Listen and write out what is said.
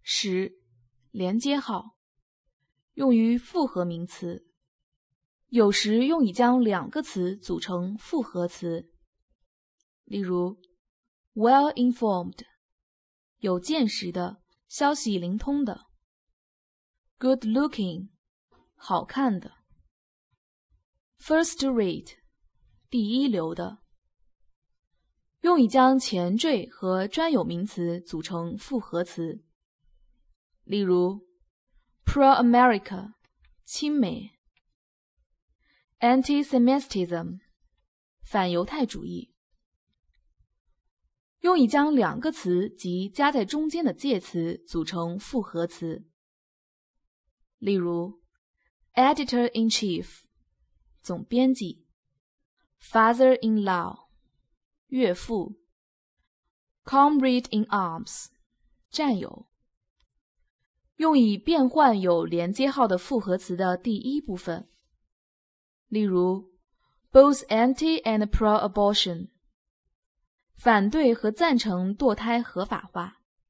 10. 连接号，用于复合名词，有时用以将两个词组成复合词。例如 well informed， 有见识的，消息灵通的。good looking， 好看的。first rate， 第一流的，用以将前缀和专有名词组成复合词。例如 pro-America， 亲美。anti-Semitism， 反犹太主义，用以将两个词及夹在中间的介词组成复合词。例如 editor-in-chief， 总编辑。father-in-law， 岳父。comrade-in-arms， 战友，用以变换有连接号的复合词的第一部分。例如 both anti and pro-abortion， 反对和赞成堕胎合法化。